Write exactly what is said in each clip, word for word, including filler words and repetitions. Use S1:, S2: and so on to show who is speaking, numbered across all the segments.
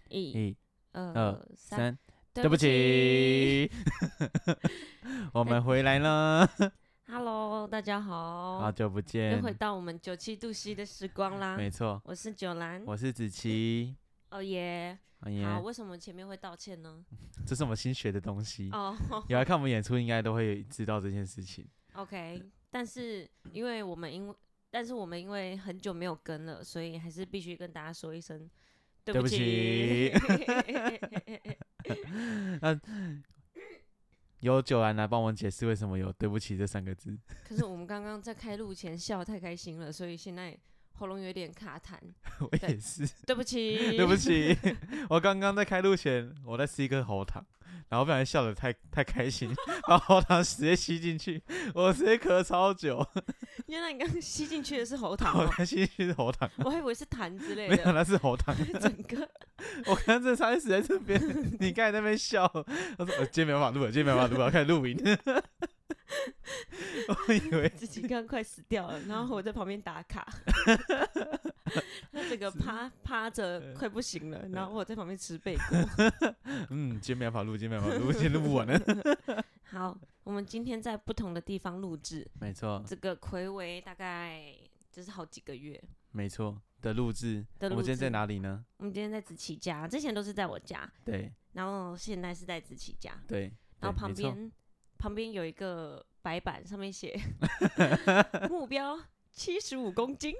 S1: 一、
S2: 二、
S1: 二、
S2: 三，
S1: 三，
S2: 对不
S1: 对不
S2: 起。
S1: 起，我们回来了，
S2: Hello，大家好，
S1: 好久不
S2: 又回
S1: 见。
S2: 到我们九七度 C 的时光啦。
S1: 没错，
S2: 我是九兰。
S1: 我是子琪。
S2: 哦耶，好，
S1: 哦耶，
S2: 为什么前面会道歉呢？
S1: 这是我们新学的东西。
S2: 哦、
S1: 有来看我们演出，应该都会知道这件事情。
S2: OK，但是因为我们因为，但是我们因为很久没有跟了，所以还是必须跟大家说一声对不起。
S1: 那由九兰来帮我们解释为什么有"对不起"这三个字。
S2: 可是我们刚刚在开录前笑得太开心了，所以现在喉咙有点卡痰。
S1: 我也是，
S2: 对不起，
S1: 对不起，我刚刚在开录前，我在吃一颗喉糖，然后不小心笑得太太开心，把喉糖直接吸进去，我直接咳超久。
S2: 原来你刚刚吸进去的是喉糖
S1: 我
S2: 哦，
S1: 才吸进去是喉糖，
S2: 我还以为是痰之类
S1: 没有，
S2: 的。
S1: 那是喉糖。
S2: 整个
S1: 我刚刚真的差点死在这边，你刚才在那边笑，我说、呃、今天没办法录了，今天没办法录了，要开始录音。我以为
S2: 自己刚刚快死掉了，然后我在旁边打卡，他整个趴趴着快不行了，然后我在旁边吃贝果。
S1: 嗯，今天没办法录，今天没办法录，今天录不完了。
S2: 好，我们今天在不同的地方录制，
S1: 没错，
S2: 这个睽违大概就是好几个月
S1: 没错的录制。
S2: 的录制。
S1: 我们今天在哪里呢？
S2: 我们今天在子琪家，之前都是在我家，
S1: 对
S2: 然后现在是在子琪家，
S1: 对，
S2: 然后旁
S1: 对没错
S2: 边旁边有一个白板，上面写目标七十五公斤。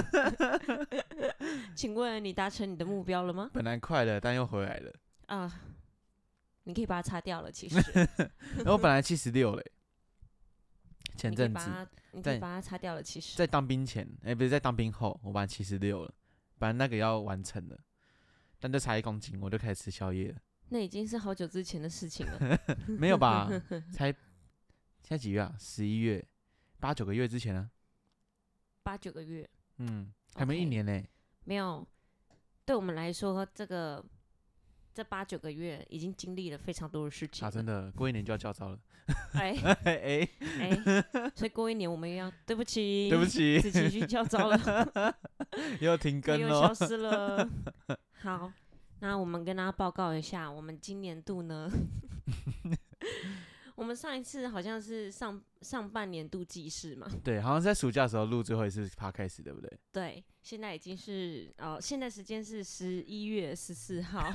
S2: 请问你达成你的目标了吗？
S1: 本来快了，但又回来了。
S2: 啊、呃，你可以把它擦掉了。其实
S1: 然后我本来七十六嘞，前
S2: 你可以
S1: 阵子
S2: 把它，你可以把它擦掉了。其实
S1: 在当兵前，哎、欸，不是在当兵后，我本来七十六了，本来那个要完成了，但就差一公斤，我就开始吃宵夜了。
S2: 那已经是好久之前的事情了。
S1: 没有吧？才现在几月啊？十一月，八九个月之前啊。
S2: 八九个月，
S1: 嗯，还没一
S2: OK
S1: 年呢、
S2: 没有。对我们来说，这个这八九个月已经经历了非常多的事情
S1: 啊，真
S2: 的。
S1: 的，过一年就要教招了。
S2: 哎
S1: 哎哎，
S2: 哎，所以过一年我们要对不起，
S1: 对不起，
S2: 自己去教招了，
S1: 又停更
S2: 又
S1: 了
S2: 消。失了。好，那我们跟大家报告一下，我们今年度呢，我们上一次好像是上上半年度记事嘛，
S1: 对，好像是在暑假的时候录最后一次 podcast， 对不对？
S2: 对，现在已经是呃，现在时间是十一月十四号，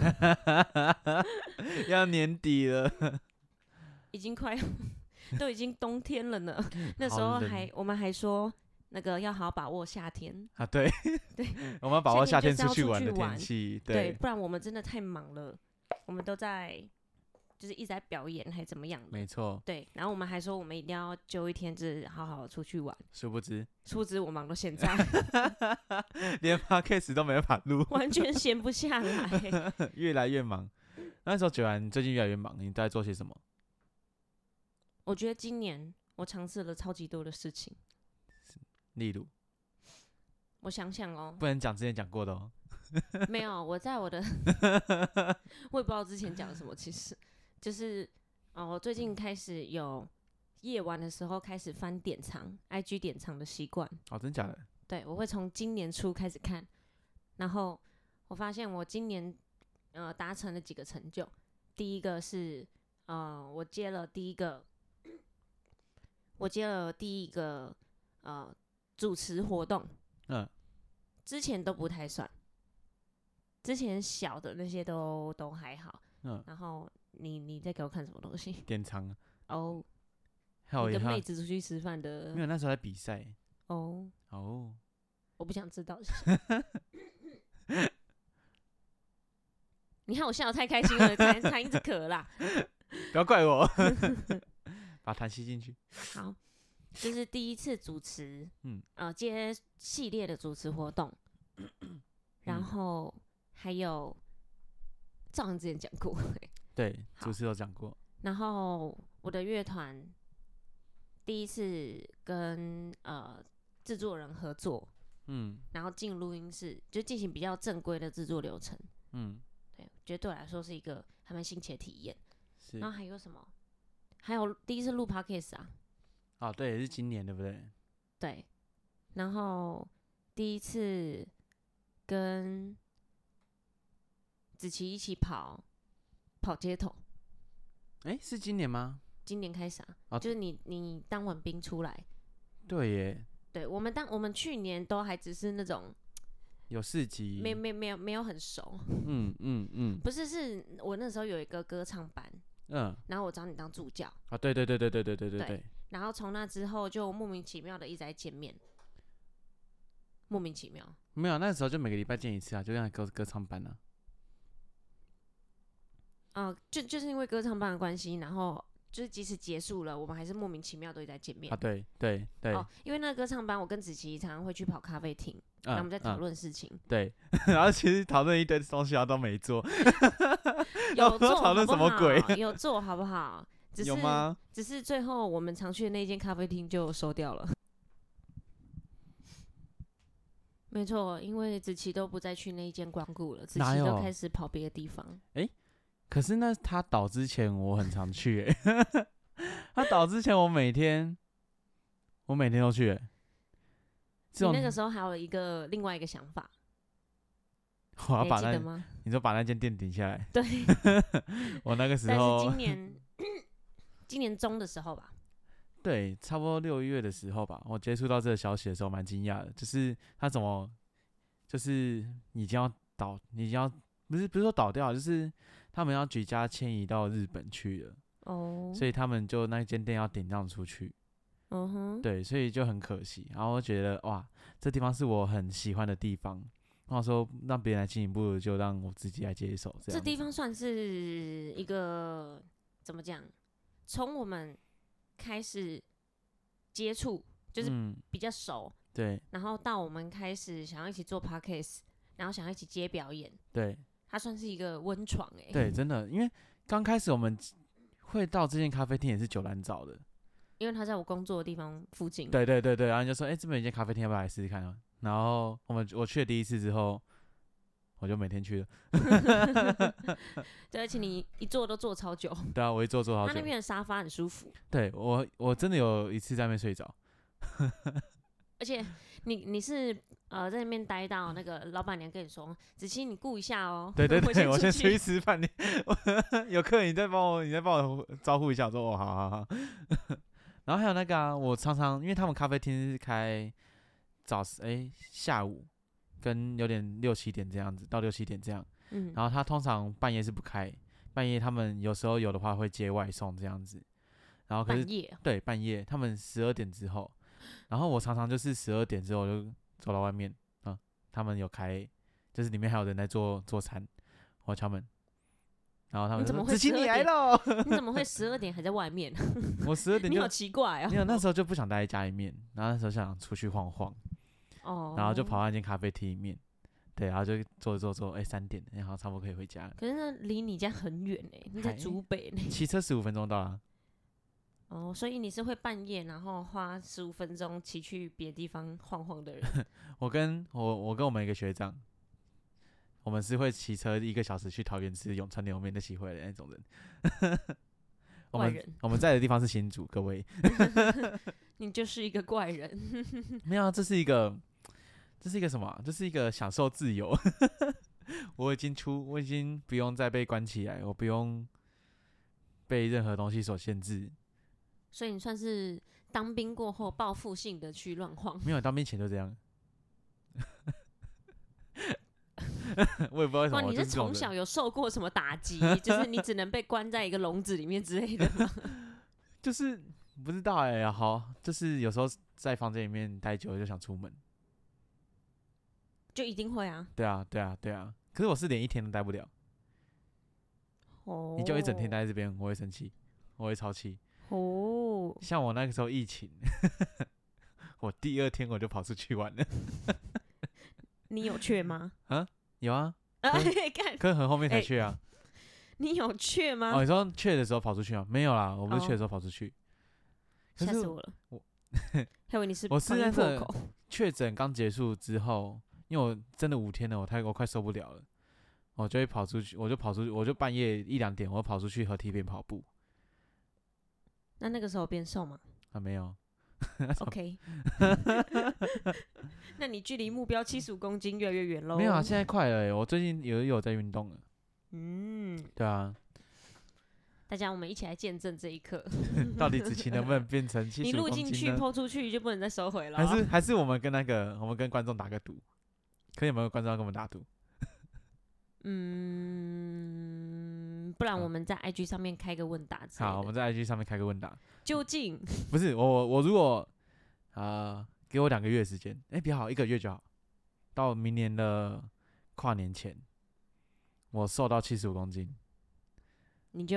S1: 要年底了。
S2: 已经快都已经冬天了呢。那时候
S1: 好冷
S2: 还我们还说那个要好好把握夏天，
S1: 啊，对
S2: 对，
S1: 我们要把握夏天
S2: 夏天就是
S1: 出去玩的
S2: 要出去玩
S1: 天气。
S2: 对，
S1: 对，
S2: 不然我们真的太忙了，我们都在就是一直在表演还怎么样的。
S1: 没错。
S2: 对，然后我们还说我们一定要揪一天，就是好好出去玩。
S1: 殊不知，
S2: 殊不知我忙到现在，
S1: 连 podcast 都没办法录，
S2: 完全闲不下来。
S1: 越来越忙。那时候九兰最近越来越忙，你都在做些什么？
S2: 我觉得今年我尝试了超级多的事情。
S1: 例如，
S2: 我想想哦，
S1: 不能讲之前讲过的哦。
S2: 没有，我在我的，我也不知道之前讲什么，其实就是哦，我最近开始有夜晚的时候开始翻典藏 I G 典藏的习惯。
S1: 哦，真假的？
S2: 对，我会从今年初开始看，然后我发现我今年呃达成了几个成就。第一个是呃，我接了第一个，我接了第一个呃主持活动，
S1: 嗯，
S2: 之前都不太算，之前小的那些都都还好。
S1: 嗯，
S2: 然后你你在给我看什么东西？
S1: 典藏啊。
S2: 哦，
S1: 还有一哈
S2: 你跟妹子出去吃饭的
S1: 没有，那时候在比赛。
S2: 哦，
S1: 哦，
S2: 我不想知道。你看我笑得太开心了，痰痰一直咳啦。
S1: 不要怪我，把痰吸进去。
S2: 好，这是第一次主持，
S1: 嗯，
S2: 呃，接系列的主持活动，然后还有照样之前讲过，
S1: 对，
S2: 好
S1: 主持有讲过。
S2: 然后我的乐团第一次跟呃制作人合作，
S1: 嗯
S2: 然后进录音室就进行比较正规的制作流程。
S1: 嗯，
S2: 对，我觉得对我来说是一个还蛮新奇的体验。
S1: 是。
S2: 然后还有什么？还有第一次录 podcast 啊，
S1: 哦，对，也是今年对不对？
S2: 对，然后第一次跟子子琪一起跑跑街头。
S1: 哎、欸，是今年吗？
S2: 今年开始啊，
S1: 哦、
S2: 就是你你当完兵出来。
S1: 对耶。
S2: 对，我们当我们去年都还只是那种
S1: 有四级，
S2: 没没没有没有很熟。
S1: 嗯嗯嗯，
S2: 不是，是我那时候有一个歌唱班，
S1: 嗯，
S2: 然后我找你当助教。
S1: 啊，对对对对对对对对对。
S2: 然后从那之后就莫名其妙的一直在见面，莫名其妙。
S1: 没有，那时候就每个礼拜见一次啊，就像歌歌唱班啊。
S2: 哦、呃，就就是因为歌唱班的关系，然后就是即使结束了，我们还是莫名其妙都一直在见面
S1: 啊。对对对。
S2: 哦，因为那个歌唱班，我跟子琪常常会去跑咖啡厅，然后我们在讨论事情。
S1: 嗯、对，然后其实讨论一堆东西，都没做。
S2: 有做
S1: 讨论什么鬼？
S2: 有做好不好？只是
S1: 有吗？
S2: 只是最后我们常去的那间咖啡厅就收掉了。没错，因为子琪都不再去那一间光顾了，子琪都开始跑别的地方。
S1: 哎、欸，可是那他倒之前我很常去、欸，他倒之前我每天我每天都去、欸。
S2: 你那个时候还有一个另外一个想法，
S1: 我要把那，
S2: 你还记得吗？
S1: 你说把那间店顶下来？
S2: 对，
S1: 我那个时候，
S2: 但是今年今年中的时候吧，
S1: 对，差不多六月的时候吧，我接触到这个消息的时候蛮惊讶的，就是他怎么，就是已经要倒，已经要不是不是说倒掉，就是他们要举家迁移到日本去了，哦，所以他们就那间店要顶让出去。
S2: 嗯哼，
S1: 对，所以就很可惜。然后我觉得哇，这地方是我很喜欢的地方。然后说让别人来经营，不如就让我自己来接手。这样，
S2: 这地方算是一个怎么讲？从我们开始接触，就是比较熟，
S1: 嗯、对。
S2: 然后到我们开始想要一起做 podcast， 然后想要一起接表演，
S1: 对。
S2: 它算是一个温床哎。
S1: 对，真的，因为刚开始我们会到这间咖啡厅也是九兰找的。
S2: 因为他在我工作的地方附近。
S1: 对对对对，然后你就说，哎、欸，这边有一间咖啡厅，要不要来试试看啊？然后我们我去了第一次之后，我就每天去了。
S2: 对，而且你一坐都坐超久。
S1: 对啊，我一坐坐好久。
S2: 他那边的沙发很舒服。
S1: 对我，我真的有一次在那边睡着。
S2: 而且你你是呃在那边待到那个老板娘跟你说，子琪你顾一下哦。
S1: 对对对，
S2: 我,
S1: 我先出去吃饭，你有客人你再帮我，你再帮我招呼一下，我说哦好好好。然后还有那个啊，我常常因为他们咖啡厅是开早哎、欸、下午跟有点六七点这样子，到六七点这样。嗯。然后他通常半夜是不开，半夜他们有时候有的话会接外送这样子。然后可是
S2: 半夜
S1: 对半夜他们十二点之后，然后我常常就是十二点之后就走到外面啊，他们有开，就是里面还有人在做做餐，我敲门。然后他们就说：“子琪，你来了！”
S2: 你怎么会十二点还在外面？
S1: 我十二点就，
S2: 你好奇怪哦。
S1: 没有，那时候就不想待在家里面，然后那时候想出去晃晃，哦，然后就跑到那间咖啡厅里面，对，然后就坐坐坐，哎、欸，三点，然后差不多可以回家了。
S2: 可是那离你家很远哎，你在竹北呢，
S1: 骑车十五分钟到了。
S2: 哦，所以你是会半夜然后花十五分钟骑去别的地方晃晃的人。
S1: 我跟我我跟我们一个学长。我们是会骑车一个小时去桃园吃永川牛肉面的机会的那种人。我们
S2: 怪人，
S1: 我们在的地方是新竹，各位。
S2: 你就是一个怪人。
S1: 没有，这是一个，这是一个什么？这是一个享受自由。我已经出，我已经不用再被关起来，我不用被任何东西所限制。
S2: 所以你算是当兵过后报复性的去乱晃。
S1: 没有，当兵前就这样。我也不知道为什么。
S2: 哇，你是从小有受过什么打击？就是你只能被关在一个笼子里面之类的吗？
S1: 就是不知道哎、欸，好，就是有时候在房间里面待久了就想出门，
S2: 就一定会啊。
S1: 对啊，对啊，对啊。可是我是连一天都待不了。哦。你就一整天待在这边，我会生气，我会超气。哦。像我那个时候疫情，我第二天我就跑出去玩了。
S2: 你有去吗？
S1: 啊？有啊，
S2: 可
S1: 可很后面才去啊。
S2: 欸、你有去吗？
S1: 哦，你说去的时候跑出去吗？没有啦，我不是去的时候跑出去。
S2: 吓、哦、死我了！我还以为你是
S1: 我是那个确诊刚结束之后，因为我真的五天了，我太我快受不了了，我就会跑出去，我就跑出去，我就半夜一两点，我跑出去河堤边跑步。
S2: 那那个时候变瘦吗？
S1: 啊，没有。
S2: OK， 那你距离目标七十五公斤越来越远喽。
S1: 没有啊，现在快了耶，我最近有有在运动了。
S2: 嗯，
S1: 对啊，
S2: 大家我们一起来见证这一刻。
S1: 到底子琪能不能变成七
S2: 你
S1: 十五
S2: 录进去、
S1: 公斤呢？
S2: 抛出去就不能再收回了、
S1: 还是还是我们跟那个我们跟观众打个赌，可以有没有观众要跟我们打赌？
S2: 嗯，不然我们在 I G 上面开个问答之类的。
S1: 好，我们在 I G 上面开个问答。
S2: 究竟
S1: 不是我我如果呃给我两个月的时间，哎、比较好，一个月就好，到明年的跨年前，我瘦到七十五公斤，
S2: 你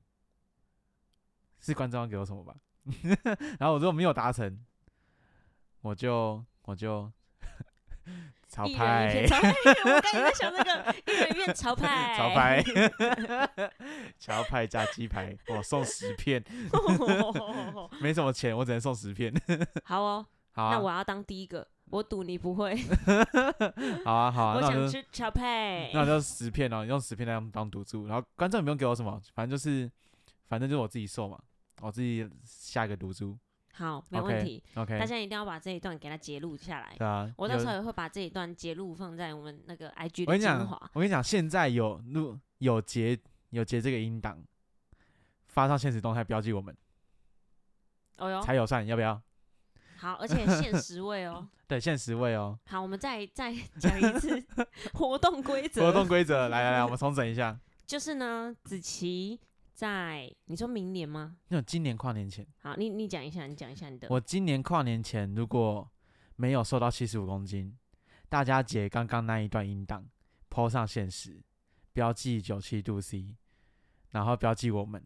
S2: 就是
S1: 观众要给我什么吧？然后我如果没有达成，我就我就潮
S2: 一人一
S1: 派
S2: 片，潮派。我刚才在想那个一人一片潮派，
S1: 潮派潮派加鸡排，我送十片，没什么钱，我只能送十片。
S2: 好哦，
S1: 好啊，
S2: 那我要当第一个，我赌你不会。
S1: 好啊，好啊，
S2: 我想
S1: 那我就
S2: 吃潮派。
S1: 那我就十片哦，用十片当当赌注，然后观众也不用给我什么，反正就是反正就是我自己瘦嘛，我自己下一个赌注。
S2: 好，没问题。
S1: OK，
S2: 大家一定要把这一段给它截录下来。
S1: 对啊，
S2: 我到时候
S1: 有
S2: 也会把这一段截录放在我们那个 I G
S1: 我跟你讲
S2: 的精华。，
S1: 我跟你讲，现在有录有截有截这个音档，发上现实动态标记我们
S2: 哦哟，
S1: 才有算，要不要？
S2: 好，而且限时位哦。
S1: 对，限十位哦。
S2: 好，我们再再讲一次活动规则。
S1: 活动规则，来来来，我们重整一下。
S2: 就是呢，子琪在你说明年吗？
S1: 那今年跨年前，
S2: 好，你你讲一下，你讲一下你的。
S1: 我今年跨年前如果没有瘦到七十五公斤，大家截刚刚那一段音档 po 上现实，标记九七度 C， 然后标记我们，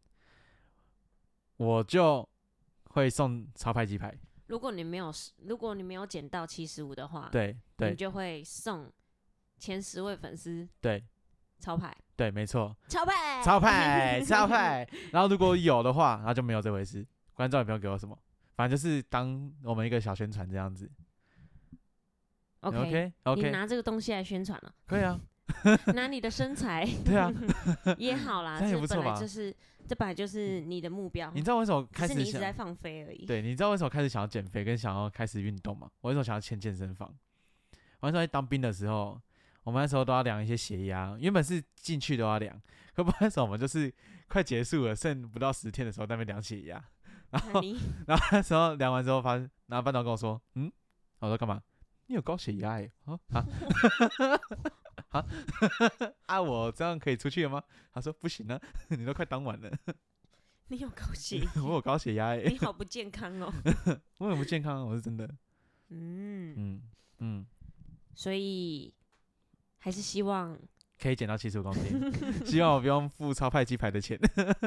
S1: 我就会送潮牌鸡排。
S2: 如果你没有如果你没有减到七十五的话，
S1: 对
S2: 你
S1: 对
S2: 就会送前十位粉丝
S1: 对
S2: 潮牌。
S1: 对，没错，
S2: 潮牌，
S1: 潮牌潮牌。然后如果有的话，然后就没有这回事，观众也不用给我什么，反正就是当我们一个小宣传这样子。
S2: OK
S1: OK
S2: 你
S1: OK，
S2: 拿这个东西来宣传了，
S1: 可以啊，
S2: 拿你的身材
S1: 对啊，
S2: 也好啦，
S1: 这样也
S2: 这本来
S1: 不错吧
S2: 就是这本来就是你的目标，
S1: 你知道为什么
S2: 只是
S1: 开始想
S2: 你一直在放飞而已。
S1: 对，你知道为什么开始想要减肥跟想要开始运动吗？我为什么想要签健身房？我那时候在当兵的时候，我们那时候都要量一些血压，原本是进去都要量，可不那时候我们就是快结束了，剩不到十天的时候在那边量血压，然后
S2: 你
S1: 然后那时候量完之后发现，然后班长跟我说，嗯，我说干嘛？你有高血压哎、欸？啊啊啊啊！我这样可以出去了吗？他说不行啊，你都快当完了。
S2: 你有高血压，
S1: 我有高血压哎、欸，
S2: 你好不健康哦。
S1: 我很不健康，我是真的。
S2: 嗯
S1: 嗯嗯，
S2: 所以还是希望
S1: 可以减到七十五公斤，希望我不用付超派鸡排的钱。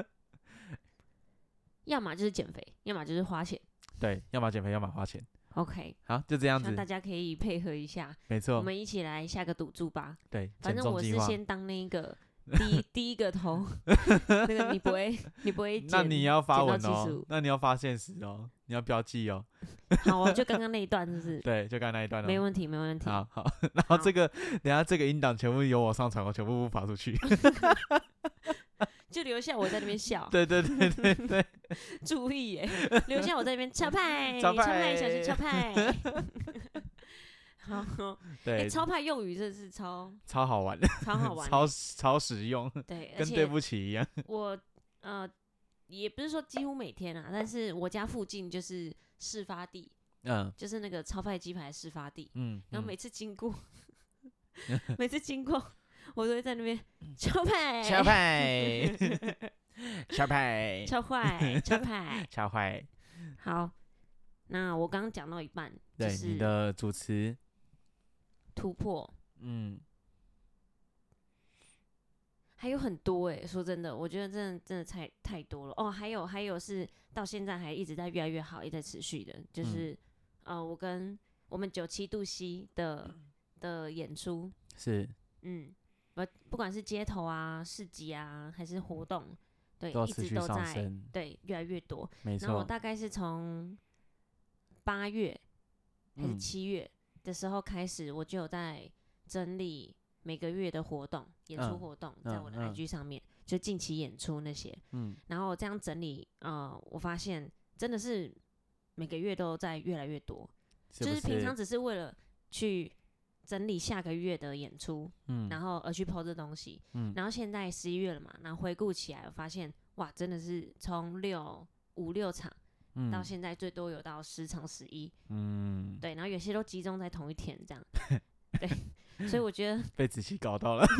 S2: 要么就是减肥，要么就是花钱。
S1: 对，要么减肥，要么花钱。
S2: OK，
S1: 好，就这样子
S2: 希望大，家可以配合一下，我
S1: 没错。
S2: 们一起来下个赌注吧。
S1: 对，
S2: 反正我
S1: 减重计划。
S2: 是先当那个第一第一个头，那个你不会你不会减，
S1: 那你要发
S2: 减到
S1: 文
S2: 七十五，，
S1: 哦那你要发现实哦，你要标记哦。
S2: 好哦，就刚刚那一段是不是？
S1: 对，就刚才那一段哦。
S2: 没问题，没问题。
S1: 好好，然后
S2: 好
S1: 这个等一下这个音档全部由我上传，我全部不发出去。
S2: 就留下我在那边笑，
S1: 对对对对对，
S2: 注意耶，留下我在那边超派，
S1: 超派
S2: 派，小心超派。好，哎，
S1: 对，
S2: 超派用语真的是超
S1: 超好玩的，
S2: 超好玩的，
S1: 超超实用，
S2: 对，而
S1: 跟对
S2: 且
S1: 不起一样。
S2: 我呃也不是说几乎每天啊，但是我家附近就是事发地，
S1: 嗯
S2: 就是那个超派鸡排事发地，
S1: 嗯，嗯
S2: 然后每次经过，每次经过，我都会在那边超派，
S1: 超派，超派，
S2: 超坏，超派。
S1: 超坏。
S2: 好，那我刚刚讲到一半，就
S1: 对，你
S2: 是
S1: 的主持，
S2: 突破，
S1: 嗯，
S2: 还有很多哎、说真的，我觉得真的真的太太多了哦。还有还有是到现在还一直在越来越好，一直在持续的，就是、
S1: 嗯、
S2: 呃，我跟我们九七度 C 的的演出，
S1: 是
S2: 嗯，不不管是街头啊、市集啊，还是活动，对，
S1: 都
S2: 一
S1: 持续上
S2: 直都在
S1: 升，
S2: 对越来越多。
S1: 没
S2: 然后我
S1: 错。
S2: 大概是从八月还是
S1: 嗯
S2: 七月的时候开始，我就有在整理每个月的活动、演出
S1: 嗯
S2: 活动，在我的 I G
S1: 嗯
S2: 上面，就近期演出那些。
S1: 嗯
S2: 然后我这样整理，呃，我发现真的是每个月都在越来越多，
S1: 是不
S2: 就是平常只是为了去整理下个月的演出，
S1: 嗯，
S2: 然后而去 po 这东西，
S1: 嗯，
S2: 然后现在十一月了嘛，然后回顾起来，我发现哇，真的是从六五六场。
S1: 嗯
S2: 到现在最多有到十场十一，
S1: 嗯，
S2: 对，然后有些都集中在同一天这样，对，所以我觉得
S1: 被子琪搞到了。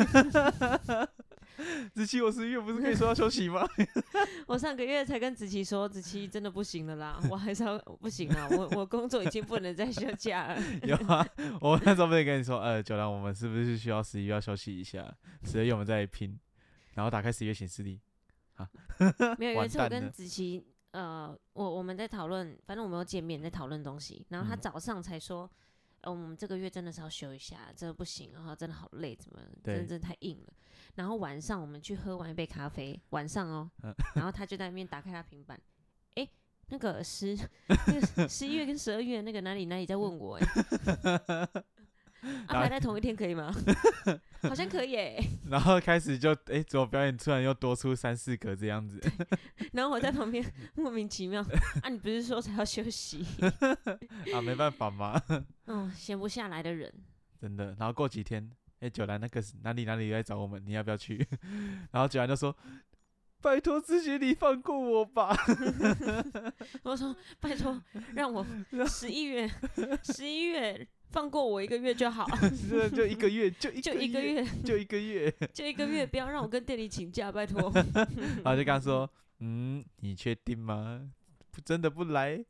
S1: 子琪，我十一月不是跟你说要休息吗？
S2: 我上个月才跟子琪说，子琪真的不行了啦，我还是要不行了，我我工作已经不能再休假了。
S1: 有啊，我那时候不是跟你说，呃，九郎，我们是不是需要十一月要休息一下？十二月我们再拼，然后打开十一月行事历，啊，
S2: 没有，有一次我跟
S1: 完蛋了
S2: 子琪，呃，我我们在讨论，反正我们有见面在讨论东西，然后他
S1: 嗯
S2: 早上才说，呃，我们这个月真的是要休一下，真的不行，然后真的好累，怎么，
S1: 对
S2: 真的真的太硬了。然后晚上我们去喝完一杯咖啡，晚上哦，
S1: 嗯
S2: 然后他就在那边打开他平板，哎、那个十那个十一月跟十二月那个哪里哪里在问我、欸，安排在同一天可以吗？好像可以诶、欸。
S1: 然后开始就哎，怎么表演突然又多出三四个这样子？
S2: 然后我在旁边莫名其妙，啊，你不是说才要休息？
S1: 啊，没办法嘛，
S2: 嗯，闲不下来的人。
S1: 真的。然后过几天，哎，九兰那个哪里哪里来找我们，你要不要去？然后九兰就说：“拜托自己，你放过我吧。”
S2: 我说拜托，让我十一月十一月放过我一个月就好，
S1: 这就一个月，就一
S2: 就
S1: 个
S2: 一个月，
S1: 就一个月，
S2: 就一个月，不要让我跟店里请假，拜托。
S1: 然后就跟他说：“嗯，你确定吗？不真的不来？”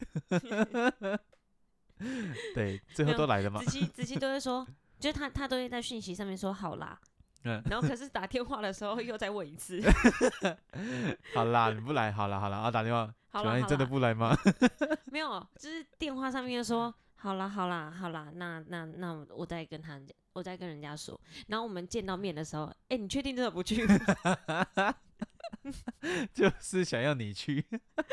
S1: 对，最后都来了嘛
S2: 子。琪子琪都会说，就是他他都会在讯息上面说好啦，
S1: 嗯，
S2: 然后可是打电话的时候又再问一次，
S1: 好啦，你不来，好啦好啦，然后打电话，
S2: 好啦好
S1: 九兰你真的
S2: 啦，
S1: 不来吗？
S2: 没有，就是电话上面说好啦好啦好啦，那那那我再跟他讲，我再跟人家说，然后我们见到面的时候，哎、你确定真的不去？
S1: 就是想要你去。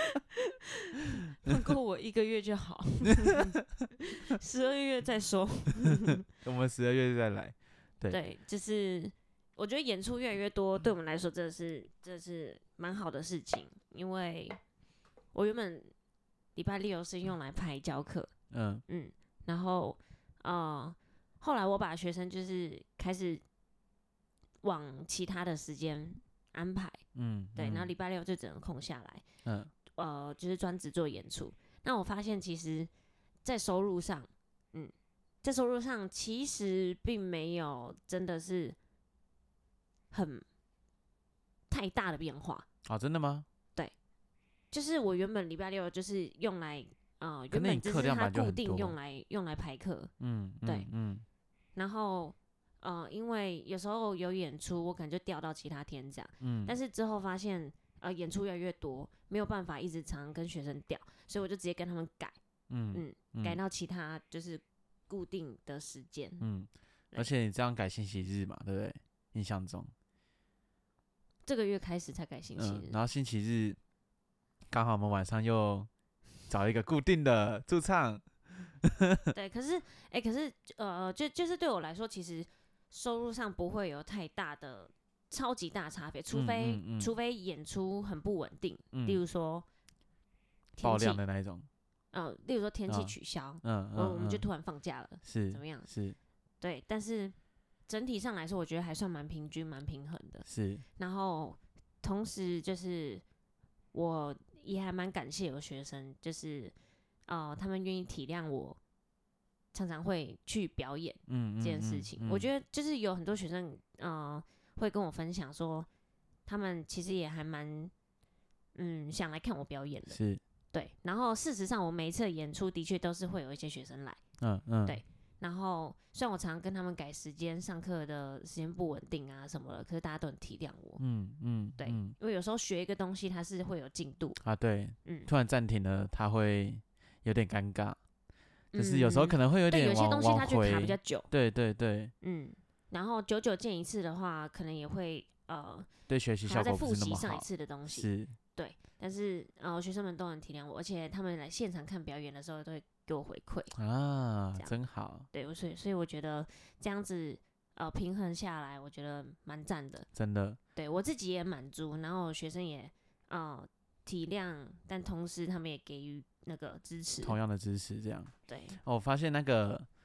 S2: 放过我一个月就好，十二月再说。
S1: 我们十二月再来。对
S2: 对，就是我觉得演出越来越多，对我们来说，这是这是蛮好的事情，因为我原本礼拜六是用来排教课，
S1: 嗯
S2: 嗯，然后呃，后来我把学生就是开始往其他的时间安排，
S1: 嗯，
S2: 对，
S1: 嗯
S2: 然后礼拜六就只能空下来，
S1: 嗯
S2: 呃，就是专职做演出。那我发现其实，在收入上，嗯，在收入上其实并没有真的是很太大的变化。
S1: 哦，真的吗？
S2: 就是我原本礼拜六就是用来，呃，
S1: 可能你
S2: 原本只是
S1: 课量本来就
S2: 它固定
S1: 很多
S2: 用来用来排课，
S1: 嗯，嗯
S2: 对
S1: 嗯
S2: 然后呃，因为有时候有演出，我可能就调到其他天这样。
S1: 嗯，
S2: 但是之后发现，呃，演出越来越多，没有办法一直常常跟学生调，所以我就直接跟他们改，
S1: 嗯
S2: 嗯，改到其他就是固定的时间。
S1: 嗯，
S2: 对
S1: 而且你这样改星期日嘛，对不对？印象中，
S2: 这个月开始才改星期
S1: 嗯，
S2: 日，
S1: 然后星期日刚好我们晚上又找一个固定的驻唱，
S2: 对。可是，哎、可是，呃，就就是对我来说，其实收入上不会有太大的、超级大差别，除非、
S1: 嗯嗯嗯
S2: 除非演出很不稳定，
S1: 嗯
S2: 例如说
S1: 爆
S2: 天气，
S1: 量的那一种，
S2: 呃，例如说天气
S1: 嗯
S2: 取消，
S1: 嗯嗯，
S2: 我我们就
S1: 嗯
S2: 突然放假了，
S1: 是
S2: 怎么样？
S1: 是
S2: 对，但是整体上来说，我觉得还算蛮平均、蛮平衡的。
S1: 是，
S2: 然后同时就是我也还蛮感谢有学生，就是呃，他们愿意体谅我，常常会去表演
S1: 嗯
S2: 这件事情。
S1: 嗯、
S2: 我
S1: 得
S2: 觉得就是有很多学生呃会跟我分享说，他们其实也还蛮嗯想来看我表演的。
S1: 是，
S2: 对，然后事实上我每一次的演出的确都是会有一些学生来。
S1: 嗯嗯，
S2: 对然后虽然我常常跟他们改时间，上课的时间不稳定啊什么的，可是大家都很体谅我。
S1: 嗯嗯，
S2: 对，
S1: 嗯
S2: 因为有时候学一个东西，它是会有进度。
S1: 啊，对，
S2: 嗯，
S1: 突然暂停了，他会有点尴尬，就是有时候可能会有
S2: 对，
S1: 点往
S2: 有些东西它
S1: 往
S2: 就卡比
S1: 回
S2: 较久。
S1: 对对对
S2: 嗯，然后久久见一次的话，可能也会呃
S1: 对，学习
S2: 还要再
S1: 效果不
S2: 复习上一
S1: 是那么好，
S2: 次的东西。
S1: 是，
S2: 对，但是呃学生们都很体谅我，而且他们来现场看表演的时候都会给我回馈。
S1: 啊
S2: 这，样
S1: 真好，
S2: 对，我所以所以我觉得这样子呃平衡下来，我觉得蛮赞的。
S1: 真的，
S2: 对我自己也满足，然后学生也呃体谅，但同时他们也给予那个支持。
S1: 同样的支持这样。
S2: 对，
S1: 哦，我发现那个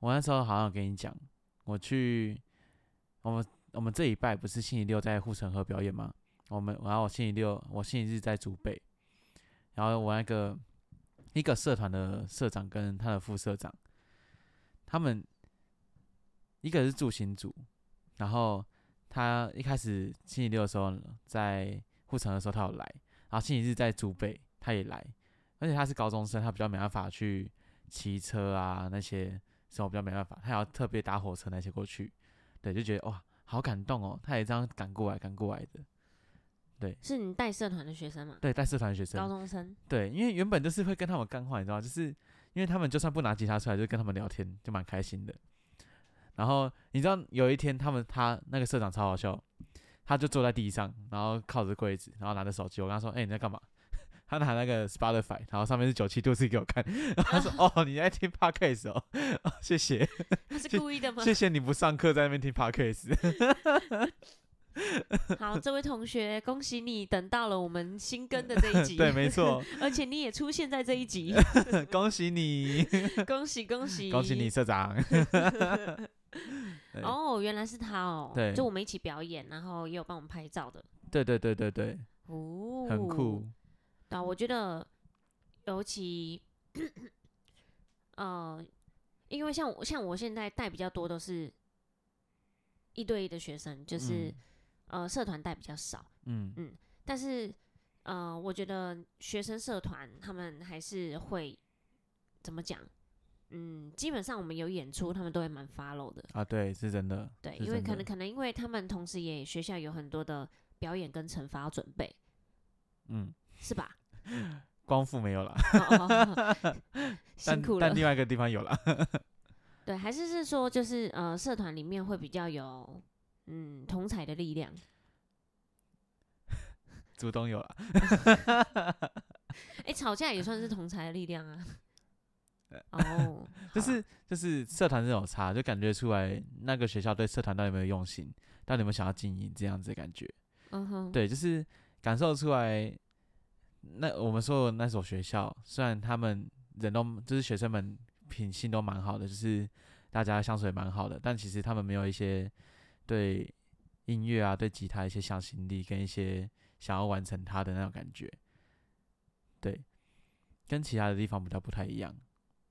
S1: 我那时候好像有跟你讲，我去我们我们这礼拜不是星期六在护城河表演吗？我们然后我星期六我星期日在竹北，然后我那个一个社团的社长跟他的副社长，他们一个是住新竹，然后他一开始星期六的时候在护城的时候他有来，然后星期日在竹北他也来，而且他是高中生，他比较没办法去骑车啊那些，所以我比较没办法，他要特别搭火车那些过去，对，就觉得哇好感动哦，他也这样赶过来赶过来的，对，
S2: 是你带社团的学生吗？
S1: 对，带社团学生，
S2: 高中生。
S1: 对，因为原本就是会跟他们干话，你知道吗？就是因为他们就算不拿吉他出来，就跟他们聊天，就蛮开心的。然后你知道有一天他们他那个社长超好笑，他就坐在地上，然后靠着柜子，然后拿着手机。我跟他说：“哎、欸，你在干嘛？”他拿那个 Spotify， 然后上面是九七度 C 给我看。然后他说：“哦，你在听 Podcast 哦，哦谢谢。”
S2: 他是故意的吗？
S1: 谢谢你不上课在那边听 Podcast。
S2: 好，这位同学，恭喜你等到了我们新更的这一集。
S1: 对，没错。
S2: 而且你也出现在这一集，
S1: 恭喜你，
S2: 恭喜恭喜，
S1: 恭喜你社长。
S2: 哦，原来是他哦。
S1: 对，
S2: 就我们一起表演，然后也有帮我们拍照的。
S1: 对对对对对，
S2: 哦，
S1: 很酷。
S2: 对啊，我觉得尤其，呃，因为像我像我现在带比较多都是一对一的学生，就是、嗯、呃社团带比较少。
S1: 嗯
S2: 嗯，但是呃，我觉得学生社团他们还是会怎么讲？嗯，基本上我们有演出，他们都会蛮 follow 的
S1: 啊，对，是真的。
S2: 对，因为可能可能因为他们同时也学校有很多的表演跟惩罚要准备，嗯，是吧？
S1: 光复没有啦，
S2: 哦哦哦辛苦了。
S1: 但, 但另外一个地方有啦。
S2: 对，还是是说就是呃，社团里面会比较有嗯同侪的力量。
S1: 主动有啦。
S2: 哎、欸，吵架也算是同侪的力量啊。哦，
S1: 就是就是社团这种差，就感觉出来那个学校对社团到底有没有用心，到底有没有想要经营这样子的感觉。
S2: 嗯哼，
S1: 对，就是感受出来。那我们说的那所学校，虽然他们人都就是学生们品性都蛮好的，就是大家相处也蛮好的，但其实他们没有一些对音乐啊、对吉他一些向心力跟一些想要完成它的那种感觉。对，跟其他的地方比较不太一样。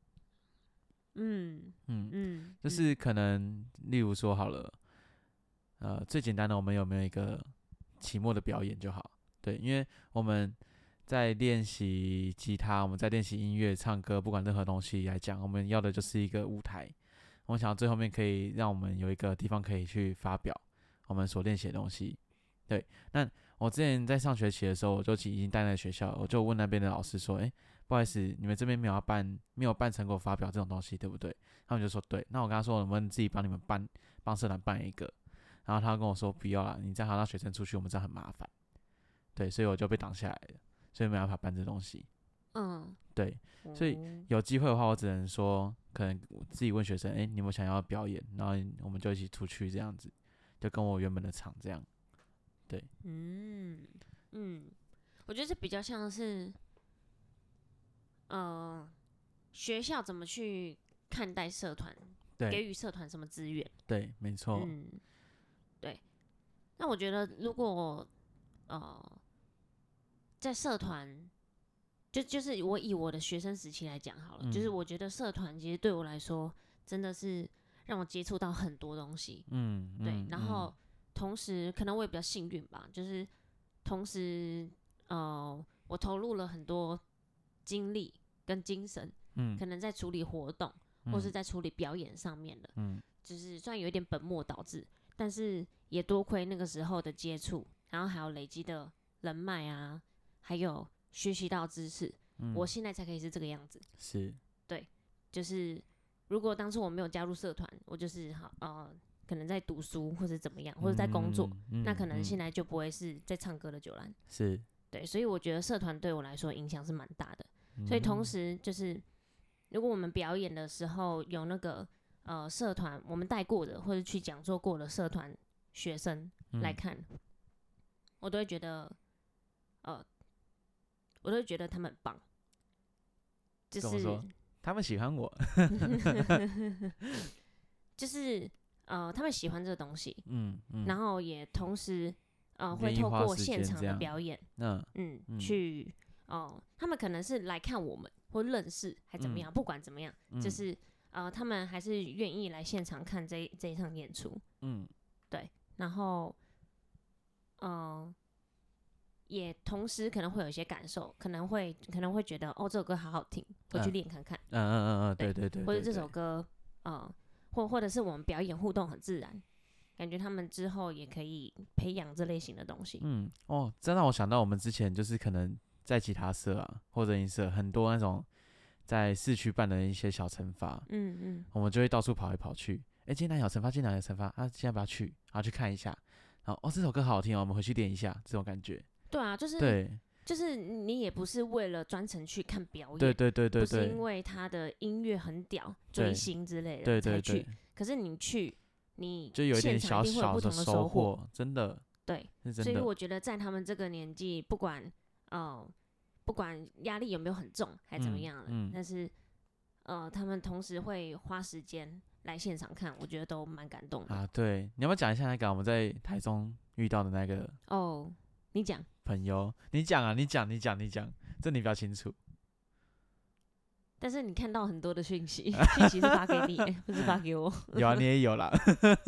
S2: 嗯
S1: 嗯
S2: 嗯，
S1: 就是可能例如说好了，呃，最简单的我们有没有一个期末的表演就好。对，因为我们在练习吉他，我们在练习音乐、唱歌，不管任何东西来讲，我们要的就是一个舞台。我们想要最后面可以让我们有一个地方可以去发表我们所练习的东西。对，那我之前在上学期的时候，我就已经待在学校，我就问那边的老师说：“哎、欸，不好意思，你们这边没有要办，没有办成果发表这种东西，对不对？”他们就说：“对。”那我跟他说：“能不能自己帮你们办，帮社团办一个？”然后他跟我说：“不要啦，你这样还让学生出去，我们这样很麻烦。”对，所以我就被挡下来了，所以没办法办这东西。嗯，对，所以有机会的话，我只能说，可能自己问学生：“哎、欸，你有没有想要表演？”然后我们就一起出去这样子，就跟我原本的场这样。对，
S2: 嗯嗯，我觉得这比较像是，呃，学校怎么去看待社团，给予社团什么资源？
S1: 对，没错。
S2: 嗯，对。那我觉得，如果呃，在社团，就就是我以我的学生时期来讲好了，嗯、就是我觉得社团其实对我来说，真的是让我接触到很多东西。嗯，对，嗯、然后。嗯同时，可能我也比较幸运吧，就是同时，呃，我投入了很多精力跟精神，嗯，可能在处理活动、嗯、或是在处理表演上面的，嗯，就是虽然有一点本末倒置，但是也多亏那个时候的接触，然后还有累积的人脉啊，还有学习到知识，嗯，我现在才可以是这个样子。是，对，就是如果当初我没有加入社团，我就是好呃。可能在读书或者怎么样，或者在工作，嗯嗯、那可能现在就不会是在唱歌的九兰。是，对，所以我觉得社团对我来说影响是蛮大的。嗯、所以同时就是，如果我们表演的时候有那个呃社团我们带过的或者去讲座过的社团学生来看，嗯、我都会觉得，呃，我都会觉得他们很棒。就是
S1: 他们喜欢我，
S2: 就是呃，他们喜欢这个东西，
S1: 嗯嗯，
S2: 然后也同时呃会
S1: 愿意
S2: 透过
S1: 花时间
S2: 现场的
S1: 这样
S2: 表演，
S1: 嗯
S2: 嗯，
S1: 嗯
S2: 去哦、呃他们可能是来看我们或认识还怎么样，不管怎么样，
S1: 嗯
S2: 就是呃，他们还是愿意来现场看这一这一场演出，
S1: 嗯
S2: 对，然后呃，也同时可能会有一些感受，可能会可能会觉得哦，这首歌好好听，回去
S1: 嗯
S2: 练看看，
S1: 嗯嗯嗯嗯，对
S2: 对
S1: 对对，
S2: 或者这
S1: 对对
S2: 首歌呃，或或者是我们表演互动很自然，感觉他们之后也可以培养这类型的东西。
S1: 嗯哦，这让我想到我们之前就是可能在吉他社啊或者音社很多那种在市区办的一些小惩罚，
S2: 嗯嗯，
S1: 我们就会到处跑来跑去。哎、今天哪有惩罚？今天哪有惩罚？啊，今天要不要去？然后去看一下。然后哦，这首歌好好听哦，我们回去练一下，这种感觉。
S2: 对啊，就是
S1: 对
S2: 就是你也不是为了专程去看表演，
S1: 对对对对
S2: 不是
S1: 对
S2: 因为他的音乐很屌、追
S1: 对
S2: 星之类的
S1: 对对
S2: 才去
S1: 对，，
S2: 可是你去，你
S1: 就有一点小
S2: 现场一定会有
S1: 小
S2: 不同的
S1: 收
S2: 获。
S1: 获，真的
S2: 对，
S1: 是真的。
S2: 所以我觉得在他们这个年纪，不管呃不管压力有没有很重，还怎么
S1: 嗯
S2: 样了，
S1: 嗯
S2: 但是呃他们同时会花时间来现场看，我觉得都蛮感动的。
S1: 啊，对，你要不要讲一下那个我们在台中遇到的那个
S2: 哦，你讲。
S1: 朋友？你讲啊，你讲，你讲，你讲，这你比较清楚。
S2: 但是你看到很多的讯息，讯息是发给你，不是发给我。
S1: 有啊，你也有啦。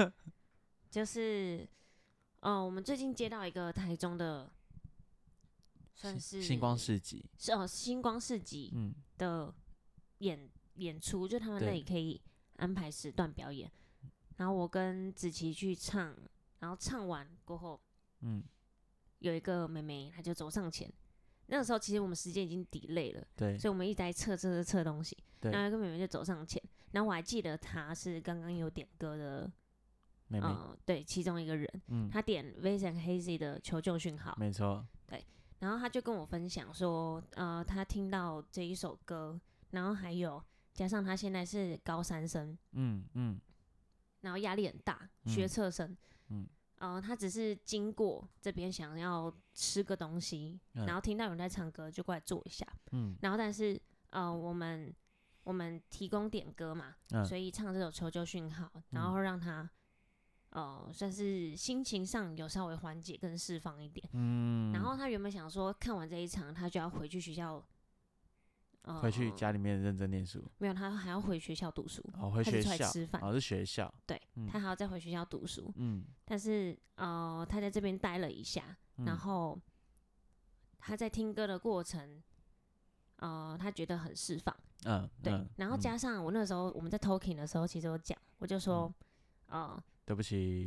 S2: 就是，呃，我们最近接到一个台中的，算是
S1: 星光市集，
S2: 是哦星光市集
S1: 嗯，
S2: 的演演出，就他们那
S1: 对
S2: 里可以安排时段表演。然后我跟子琪去唱，然后唱完过后，
S1: 嗯，
S2: 有一个妹妹她就走上前。那个时候其实我们时间已经 delay 了，
S1: 对
S2: 所以我们一直在测测测测东西。
S1: 对
S2: 然后有一个妹妹就走上前，然后我还记得她是刚刚有点歌的，
S1: 妹妹，
S2: 呃，对，其中一个人，
S1: 嗯，
S2: 她点 Vast and Hazy 的求救讯号，
S1: 没错，
S2: 然后她就跟我分享说，呃，她听到这一首歌，然后还有加上她现在是高三生，
S1: 嗯嗯
S2: 然后压力很大，
S1: 嗯
S2: 学测生，
S1: 嗯
S2: 呃，她只是经过这边想要吃个东西，
S1: 嗯
S2: 然后听到有人在唱歌，就过来坐一下，
S1: 嗯
S2: 然后但是呃，我们我们提供点歌嘛，
S1: 嗯，
S2: 所以唱这首求救讯号，然后让她呃算是心情上有稍微缓解跟释放一点。
S1: 嗯，
S2: 然后她原本想说看完这一场，她就要回去学校，呃，
S1: 回去家里面认真念书，
S2: 没有，她还要回学校读书，
S1: 哦，回
S2: 她是出来
S1: 学校，
S2: 吃饭，
S1: 哦，是学校，
S2: 对，
S1: 嗯
S2: 她还要再回学校读书。
S1: 嗯，
S2: 但是呃，她在这边待了一下，
S1: 嗯
S2: 然后她在听歌的过程，呃，她觉得很释放。
S1: 嗯，
S2: 对，
S1: 嗯
S2: 然后
S1: 嗯
S2: 加上我那时候我们在 talking 的时候，其实有讲，我就说，呃，
S1: 对不起，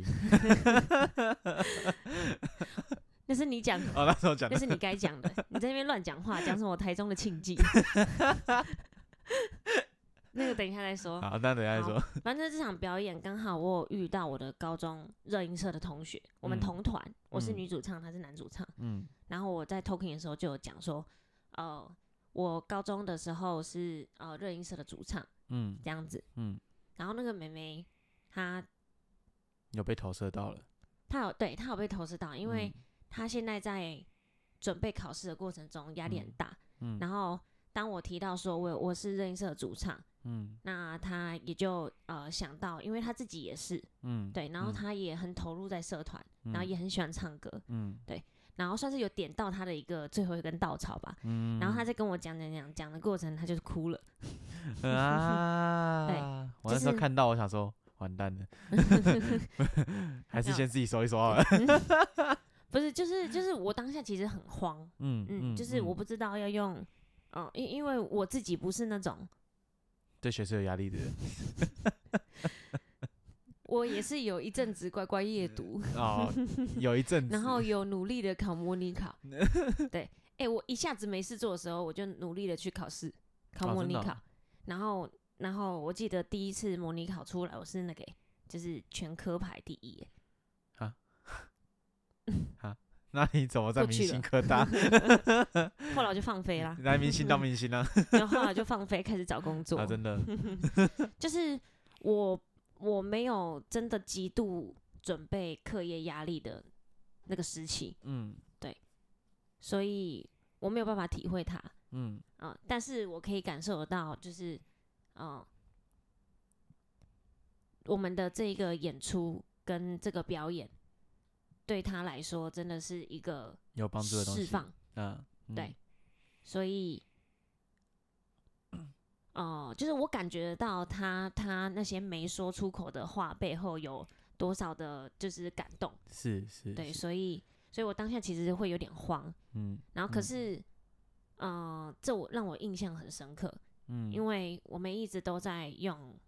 S2: 那是你讲的，
S1: 哦，那时候讲的，
S2: 那是你该讲的，你在那边乱讲话，讲什么台中的庆忌，那个等一下再说。
S1: 好，那等一下再说，
S2: 反正这场表演刚好我有遇到我的高中热音社的同学，我们
S1: 嗯
S2: 同团，我是
S1: 嗯
S2: 女主唱，他是男主唱。
S1: 嗯
S2: 然后我在 talking 的时候就有讲说，呃，我高中的时候是呃热音社的主唱
S1: 嗯
S2: 这样子。
S1: 嗯，
S2: 然后那个妹妹她
S1: 有被投射到了，
S2: 她有对她有被投射到，因为
S1: 嗯
S2: 她现在在准备考试的过程中压力很大。
S1: 嗯
S2: 然后当我提到说我我是热音社的主唱，
S1: 嗯
S2: 那她也就呃想到，因为她自己也是
S1: 嗯，
S2: 对，然后
S1: 嗯
S2: 她也很投入在社团，然后
S1: 嗯
S2: 也很喜欢唱歌，
S1: 嗯
S2: 然后算是有点到她的一个最后一根稻草吧。
S1: 嗯，
S2: 然后她在跟我讲讲讲讲的过程，她就是哭了。
S1: 啊，
S2: 对
S1: 我那时候
S2: 就是
S1: 看到，我想说，完蛋了，还是先自己收一收好了。
S2: 不是，就是就是我当下其实很慌，
S1: 嗯
S2: 嗯，就是我不知道要用，嗯，因因为我自己不是那种，
S1: 对学生有压力的人
S2: 我也是有一阵子乖乖夜读，
S1: 哦，有一阵子，
S2: 然后有努力的考模拟考，对，哎、欸，我一下子没事做的时候，我就努力的去考试，考
S1: 哦
S2: 模拟考，
S1: 真的哦
S2: 然后然后我记得第一次模拟考出来，我是那个、就是全科排第一、欸，
S1: 那你怎么在明
S2: 不去了
S1: 星科大？
S2: 后来我就放飞啦，
S1: 来明星当明星啊？
S2: 然后后来就放飞，开始找工作，
S1: 啊，真的，
S2: 就是我我没有真的极度准备课业压力的那个时期，
S1: 嗯
S2: 所以我没有办法体会它，
S1: 嗯
S2: 嗯、但是我可以感受得到，就是嗯、呃，我们的这个演出跟这个表演，对他来说真的是一个
S1: 有帮助的东西，
S2: 释放，
S1: 嗯，嗯
S2: 对，所以。哦、呃，就是我感觉到他他那些没说出口的话背后有多少的，就是感动，
S1: 是是，
S2: 对，
S1: 是
S2: 所以所以我当下其实会有点慌，
S1: 嗯，
S2: 然后可
S1: 嗯
S2: 是，嗯、呃，这我让我印象很深刻，
S1: 嗯，
S2: 因为我们一直都在用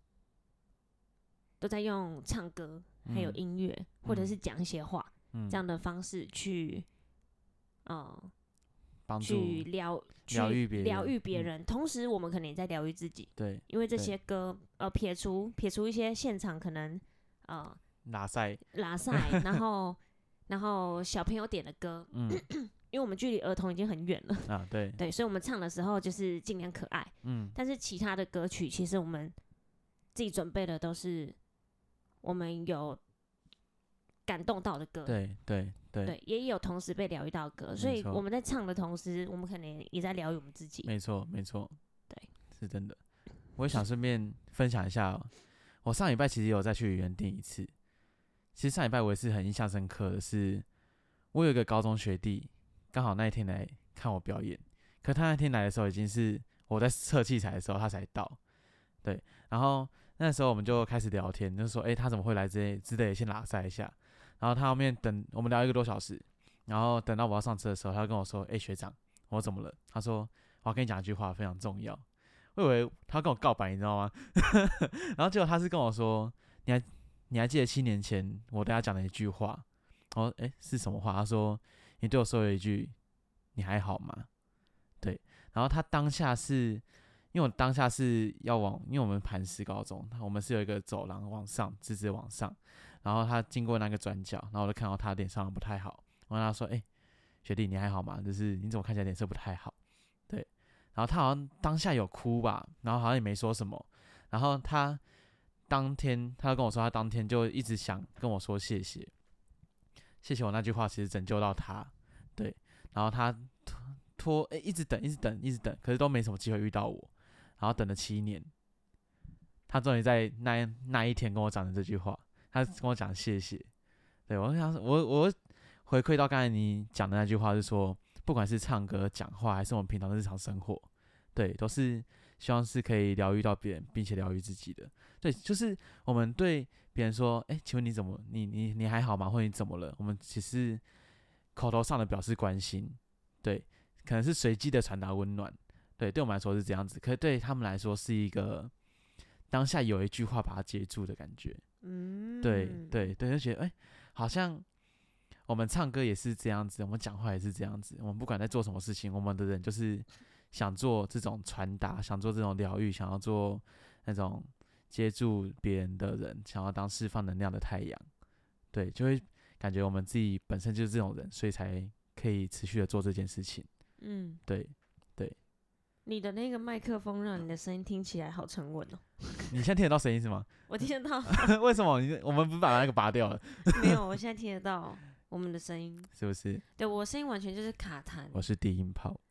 S2: 都在用唱歌，还有
S1: 嗯
S2: 音乐，或者是讲一些话、
S1: 嗯
S2: 这样的方式去，呃，
S1: 帮助
S2: 去疗
S1: 疗愈别人，
S2: 去疗愈别
S1: 嗯
S2: 人，同时我们可能也在疗愈自己。
S1: 对，
S2: 因为这
S1: 对
S2: 些歌，呃，撇除撇除一些现场可能，呃，
S1: 拉塞，
S2: 拉塞，然后然后小朋友点的歌，
S1: 嗯
S2: 因为我们距离儿童已经很远了，
S1: 啊，对，
S2: 对，所以我们唱的时候就是尽量可爱。
S1: 嗯
S2: 但是其他的歌曲，其实我们自己准备的都是我们有感动到的歌，
S1: 对对对，
S2: 对，也有同时被疗愈到的歌，所以
S1: 错
S2: 我们在唱的同时，我们可能也在疗愈我们自己。
S1: 没错没错，
S2: 对，
S1: 是真的。我也想顺便分享一下、哦，我上礼拜其实有再去原定一次。其实上礼拜我也是很印象深刻的是，我有一个高中学弟，刚好那一天来看我表演，可他那天来的时候已经是我在测器材的时候他才到，对，然后那时候我们就开始聊天，就说，哎、欸，他怎么会来这里？之类的，先拉塞一下。然后他后面等我们聊一个多小时，然后等到我要上车的时候，他就跟我说，哎、欸，学长，我说怎么了？他说，我要跟你讲一句话，非常重要。我以为他要跟我告白，你知道吗？然后结果他是跟我说，你还你还记得七年前我对他讲的一句话？我说，哎、欸，是什么话？他说，你对我说了一句，你还好吗？对，然后他当下是，因为我当下是要往，因为我们磐石高中，我们是有一个走廊往上，直直往上，然后他经过那个转角，然后我就看到他脸上不太好，我跟他说，哎、欸，学弟你还好吗？就是你怎么看起来脸色不太好？对，然后他好像当下有哭吧，然后好像也没说什么，然后他当天他就跟我说，他当天就一直想跟我说谢谢，谢谢我那句话，其实拯救到他，对，然后他拖，哎、欸，一直等，一直等，一直等，可是都没什么机会遇到我，然后等了七年，他终于在那那一天跟我讲的这句话，他跟我讲谢谢，对，我想我我回馈到刚才你讲的那句话，是说不管是唱歌、讲话，还是我们平常的日常生活，对，都是希望是可以疗愈到别人，并且疗愈自己的。对，就是我们对别人说，哎、欸，请问你怎么，你你你还好吗？或者你怎么了？我们只是口头上的表示关心，对，可能是随机的传达温暖，对，对我们来说是这样子，可是对他们来说是一个当下有一句话把它接住的感觉。嗯，对对对，就觉得哎、欸，好像我们唱歌也是这样子，我们讲话也是这样子，我们不管在做什么事情，我们的人就是想做这种传达，想做这种疗愈，想要做那种接住别人的人，想要当释放能量的太阳，对，就会感觉我们自己本身就是这种人，所以才可以持续的做这件事情。嗯，对对。
S2: 你的那个麦克风让你的声音听起来好沉稳哦。
S1: 你现在听得到声音是吗？
S2: 我听得到。
S1: 为什么？你我们不是把那个拔掉了？
S2: 没有，我现在听得到我们的声音，
S1: 是不是？
S2: 对，我声音完全就是卡痰。
S1: 我是低音炮。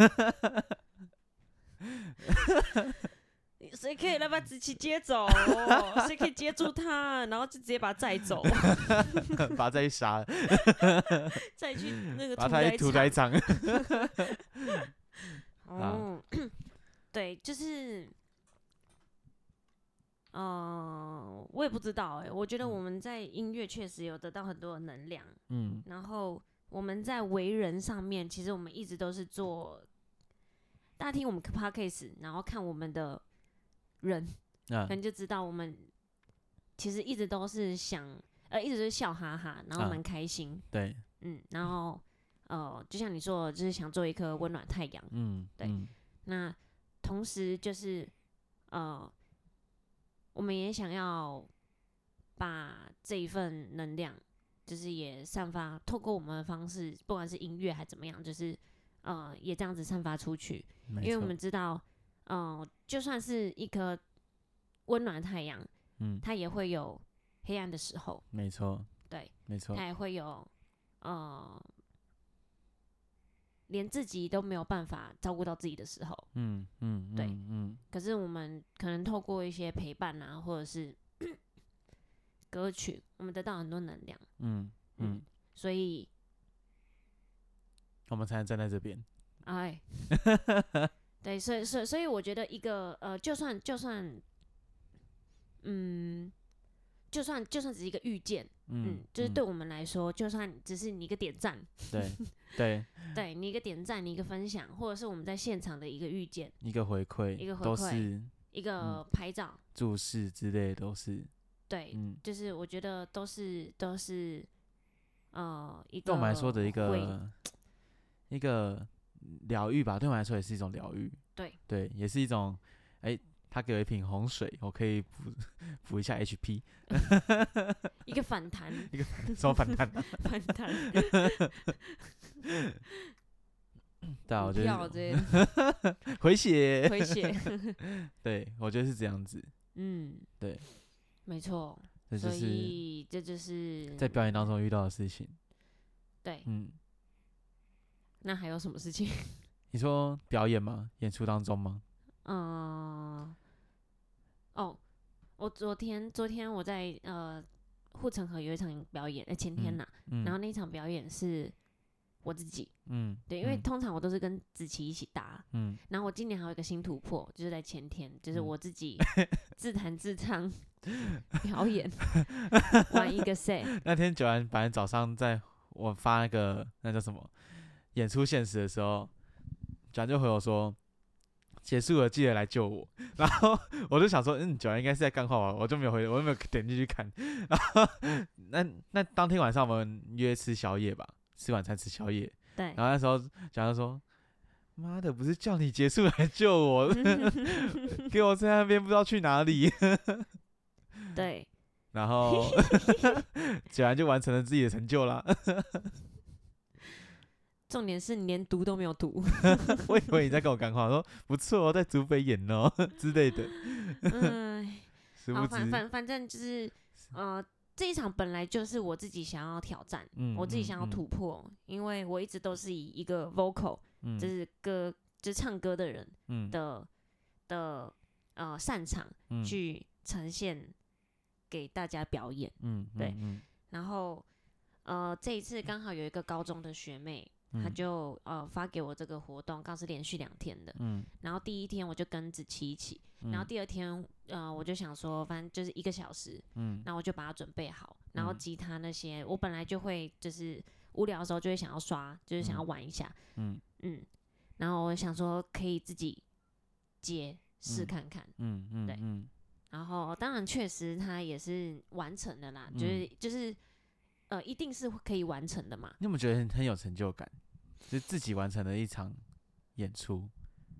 S2: 谁可以来把子琪接走？谁可以接住他，然后就直接把他载走，
S1: 把他再杀，
S2: 再去那个
S1: 把他屠宰场。
S2: 哦，对，就是，呃，我也不知道哎、欸，我觉得我们在音乐确实有得到很多的能量，嗯，然后我们在为人上面，其实我们一直都是做，大家听我们 podcast， 然后看我们的人，嗯、可能就知道我们其实一直都是想，呃，一直都是笑哈哈，然后蛮开心、啊，
S1: 对，
S2: 嗯，然后。呃，就像你说的，就是想做一颗温暖太阳。嗯，对。嗯、那同时就是，呃，我们也想要把这一份能量，就是也散发，透过我们的方式，不管是音乐还怎么样，就是呃，也这样子散发出去。因为我们知道，嗯、呃，就算是一颗温暖的太阳，嗯，它也会有黑暗的时候。
S1: 没错。
S2: 对，
S1: 没错。
S2: 它也会有，呃。 连自己都没有办法照顾到自己的时候，
S1: 嗯嗯，
S2: 对
S1: 嗯嗯，
S2: 可是我们可能透过一些陪伴啊，或者是歌曲，我们得到很多能量，
S1: 嗯嗯，
S2: 所以，
S1: 我们才能站在这边。
S2: 哎，对，所以所以所以我觉得一个呃，就算就算，嗯，就算就算只是一个遇见，嗯，
S1: 嗯，
S2: 就是对我们来说，就算只是你一个点赞，
S1: 对对，
S2: 对你一个点赞，你一个分享，或者是我们在现场的一个遇见，
S1: 一个回馈，
S2: 一个回馈
S1: 都是
S2: 一个拍照，
S1: 注视之类的都是。
S2: 对，
S1: 嗯，
S2: 就是我觉得都是都是呃一个
S1: 对我们来说的一
S2: 回
S1: 个一个疗愈吧，对我们来说也是一种疗愈。
S2: 对
S1: 对，也是一种，哎、他给我一瓶红水，我可以补补一下 H P，
S2: 一个反弹，
S1: 一个什么反弹？
S2: 反弹，
S1: 对啊，我觉得
S2: 票之类的
S1: 回血，
S2: 回血，
S1: 对我觉得是这样子。
S2: 嗯，
S1: 对，
S2: 没错，所
S1: 这就是
S2: 以这就是
S1: 在表演当中遇到的事情。
S2: 对。
S1: 嗯，
S2: 那还有什么事情？
S1: 你说表演吗？演出当中吗？
S2: 嗯，哦，我昨天昨天我在呃护城河有一场表演，呃前天呐、
S1: 嗯，
S2: 然后那一场表演是我自己，
S1: 嗯，
S2: 对，因为
S1: 嗯
S2: 通常我都是跟子琪一起搭，
S1: 嗯
S2: 然后我今年还有一个新突破，就是在前天，就是
S1: 嗯
S2: 我自己自弹自唱表演，玩一个 set，
S1: 那天九安本来早上在我发那个那叫什么演出现实的时候，九安就回我说结束了记得来救我，然后我就想说嗯九安应该是在干话吧，我就没有回，我就没有点进去看。然后那那当天晚上我们约吃宵夜吧，吃晚餐吃宵夜，
S2: 对，
S1: 然后那时候九安就说妈的不是叫你结束来救我，给我在那边不知道去哪里。
S2: 对，
S1: 然后九安就完成了自己的成就啦。
S2: 重点是你连读都没有读，
S1: 我以为你在跟我干话，说不错哦，在竹北演哦之类的。
S2: 嗯，好，
S1: 殊不知，
S2: 反反反正就是呃。这一场本来就是我自己想要挑战，
S1: 嗯
S2: 我自己想要
S1: 嗯
S2: 突破，因为我一直都是以一个 vocal，、
S1: 嗯
S2: 就是歌，就是唱歌的人
S1: 嗯
S2: 的、的呃擅长
S1: 嗯
S2: 去呈现给大家表演。
S1: 嗯
S2: 对
S1: 嗯
S2: 然后呃这一次刚好有一个高中的学妹，
S1: 嗯
S2: 她就呃发给我这个活动，刚是连续两天的。
S1: 嗯
S2: 然后第一天我就跟子琪一起，
S1: 嗯
S2: 然后第二天呃我就想说，反正就是一个小时，
S1: 嗯
S2: 那我就把它准备好，然后
S1: 嗯
S2: 吉他那些，我本来就会就是无聊的时候就会想要刷，就是想要玩一下，
S1: 嗯
S2: 嗯，然后我想说可以自己接试看看，
S1: 嗯嗯，
S2: 对
S1: 嗯
S2: 然后当然确实它也是完成的啦，
S1: 嗯
S2: 就是就是呃一定是可以完成的嘛，
S1: 你有没有觉得很很有成就感？就是自己完成了一场演出。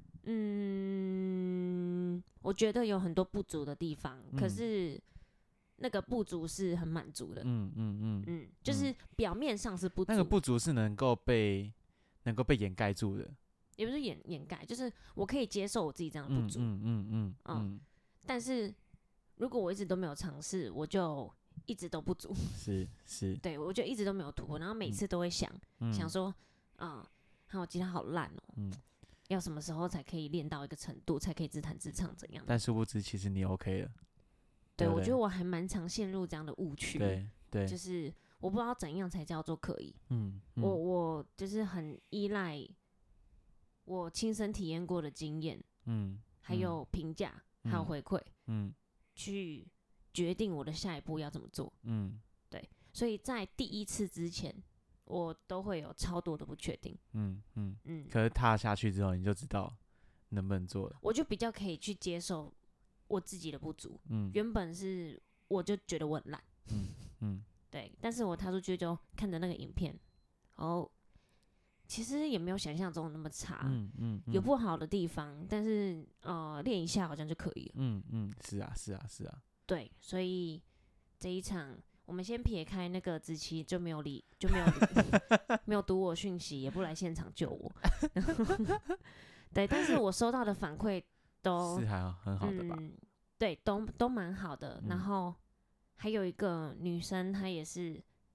S2: 嗯，我觉得有很多不足的地方，
S1: 嗯
S2: 可是那个不足是很满足的，
S1: 嗯嗯嗯，
S2: 嗯，就是表面上是不足，
S1: 那个不足是能够被能够被掩盖住的。
S2: 也不是掩掩盖，就是我可以接受我自己这样的不足，
S1: 嗯嗯嗯嗯嗯，
S2: 但是如果我一直都没有尝试，我就一直都不足，
S1: 是是，
S2: 对我就一直都没有突破，然后每次都会想、
S1: 嗯
S2: 想说，嗯，看我吉他好烂哦、
S1: 嗯，
S2: 要什么时候才可以练到一个程度，才可以自弹自唱怎样的？
S1: 但殊不知其实你 OK 了。
S2: 对，
S1: 对不对
S2: 我觉得我还蛮常陷入这样的误区，
S1: 对对，
S2: 就是我不知道怎样才叫做可以，
S1: 嗯，
S2: 我
S1: 嗯
S2: 我就是很依赖我亲身体验过的经验，
S1: 嗯，
S2: 还有评价，还有
S1: 嗯
S2: 回馈，
S1: 嗯
S2: 去决定我的下一步要怎么做。
S1: 嗯
S2: 所以在第一次之前，我都会有超多的不确定。
S1: 嗯嗯，
S2: 嗯，
S1: 可是踏下去之后，你就知道能不能做了。
S2: 我就比较可以去接受我自己的不足。
S1: 嗯
S2: 原本是我就觉得我很烂，
S1: 嗯嗯
S2: 对，但是我踏出去就看着那个影片，然后其实也没有想象中那么差，
S1: 嗯嗯，
S2: 有不好的地方，但是呃练一下好像就可以了。
S1: 嗯嗯，是啊是啊是啊，
S2: 对，所以这一场我们先撇开那个子琪就没有理，就没有理没有读我讯息，也不来现场救我。对，但是我收到的反馈都
S1: 是还好很好的吧？
S2: 嗯，对，都都蛮好的。
S1: 嗯
S2: 然后还有一个女生，她也是，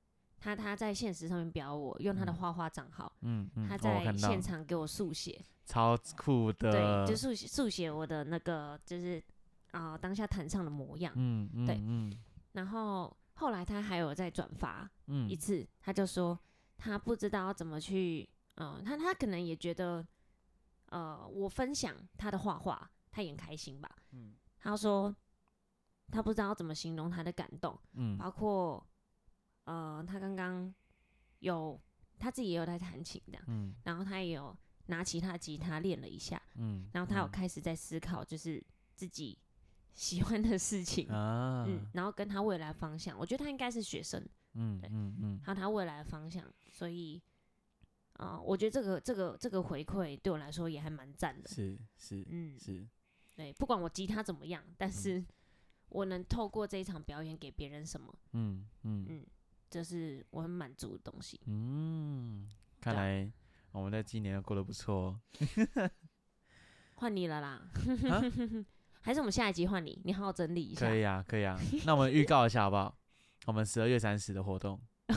S2: 他他在现实上面表我，用他的
S1: 嗯
S2: 画画账号，
S1: 嗯嗯，
S2: 他
S1: 哦我
S2: 在
S1: 看到
S2: 现场给我速写，
S1: 超酷的，
S2: 对，就速写速写我的那个就是啊、呃当下弹唱的模样，
S1: 嗯嗯
S2: 对
S1: 嗯
S2: 然后后来他还有在转发
S1: 嗯
S2: 一次，他就说他不知道怎么去，呃，他他可能也觉得，呃，我分享他的画画，他也很开心吧，
S1: 嗯
S2: 他说他不知道怎么形容他的感动，
S1: 嗯
S2: 包括呃，他刚刚有他自己也有在弹琴的，
S1: 嗯
S2: 然后他也有拿起他的吉他练了一下，
S1: 嗯，
S2: 然后他有
S1: 嗯
S2: 开始在思考，就是自己喜欢的事情，
S1: 啊，
S2: 嗯，然后跟他未来方向，我觉得他应该是学生，
S1: 嗯
S2: 对
S1: 嗯嗯
S2: 还有他未来的方向，所以啊、呃我觉得这个这个这个回馈对我来说也还蛮赞的，
S1: 是是
S2: 嗯，
S1: 是，
S2: 对，不管我吉他怎么样，但是我能透过这一场表演给别人什么，
S1: 嗯嗯
S2: 嗯，这是我很满足的东西。
S1: 嗯，看
S2: 对啊
S1: 来我们在今年过得不错哦。
S2: 换你了啦，
S1: 啊
S2: 还是我们下一集换你，你好好整理一下。
S1: 可以啊，可以啊。那我们预告一下好不好？我们十二月三十的活动，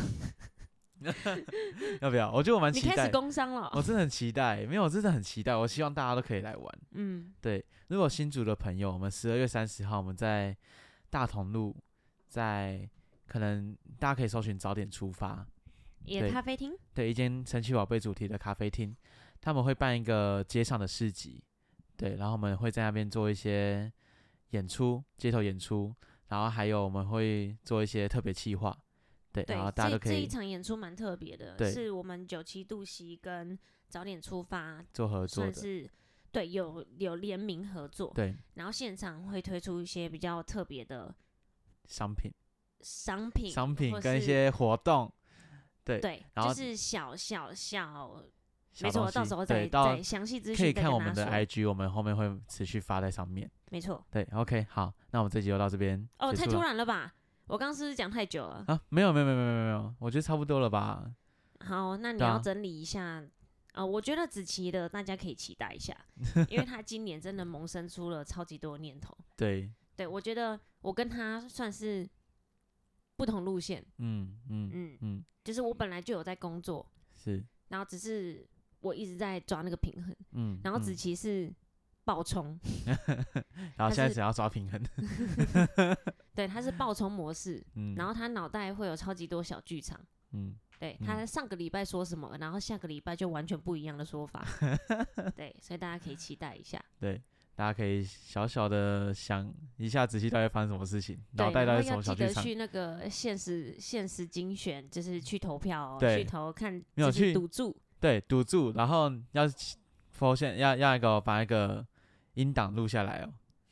S1: 要不要？我觉得我蛮期待
S2: 你开始，工商了
S1: 我，真的很期待。没有，我真的很期待。我希望大家都可以来玩。
S2: 嗯，
S1: 对，如果新竹的朋友，我们十二月三十号我们在大同路，在可能大家可以搜寻早点出发，
S2: 也
S1: 对
S2: 咖啡厅，
S1: 对，一间神奇宝贝主题的咖啡厅，他们会办一个街上的市集，对，然后我们会在那边做一些演出，街头演出，然后还有我们会做一些特别企划，对，
S2: 对
S1: 然后，大家
S2: 这
S1: 都可以
S2: 这一场演出蛮特别的，
S1: 对
S2: 是我们九七度 C 跟早点出发
S1: 做合作的，
S2: 算是对有有联名合作，
S1: 对，
S2: 然后现场会推出一些比较特别的
S1: 商品、
S2: 商品，
S1: 商品
S2: 或是
S1: 跟一些活动，对，
S2: 对，
S1: 然后
S2: 就是小小小，
S1: 小
S2: 没错，
S1: 东西
S2: 到时候再
S1: 对到
S2: 再详细资
S1: 可以
S2: 讯再
S1: 看我们的
S2: 跟大家说。
S1: I G，我们后面会持续发在上面，
S2: 没错，
S1: 对，OK，好，那我们这集就到这边
S2: 哦，太突
S1: 结束了
S2: 然了吧？我刚刚是不是讲太久了？
S1: 啊，没有没有没有没有没有没有，我觉得差不多了吧，
S2: 好，那你
S1: 对啊
S2: 要整理一下。呃，我觉得子琪的大家可以期待一下，因为他今年真的萌生出了超级多的念头。
S1: 对，
S2: 对我觉得我跟他算是不同路线，
S1: 嗯嗯
S2: 嗯，
S1: 嗯，
S2: 就是我本来就有在工作，
S1: 是，
S2: 然后只是我一直在抓那个平衡，
S1: 嗯，
S2: 然后子
S1: 嗯
S2: 琪是爆冲，
S1: 然后现在
S2: 是
S1: 只要抓平衡，
S2: 对，他是爆冲模式，
S1: 嗯，
S2: 然后他脑袋会有超级多小剧场。
S1: 嗯，
S2: 对，
S1: 嗯
S2: 他上个礼拜说什么，然后下个礼拜就完全不一样的说法。对，所以大家可以期待一下。
S1: 对，大家可以小小的想一下，仔细到底发生什么事情，
S2: 对，
S1: 脑袋到底什
S2: 然后要
S1: 么小剧场，
S2: 记得去那个限时限时精选，就是去投票、哦，
S1: 对
S2: 去投看，
S1: 没有
S2: 就是
S1: 去
S2: 赌注。
S1: 对，堵住，然后要发现要要那个把那个音档录下来哦，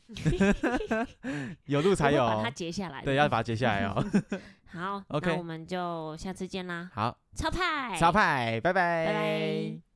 S1: 有录才有哦
S2: 我会把它，截下来的。
S1: 对，要把它截下来哦。
S2: 好
S1: OK
S2: 那我们就下次见啦。
S1: 好，
S2: 超派，
S1: 超派，拜拜，
S2: 拜拜。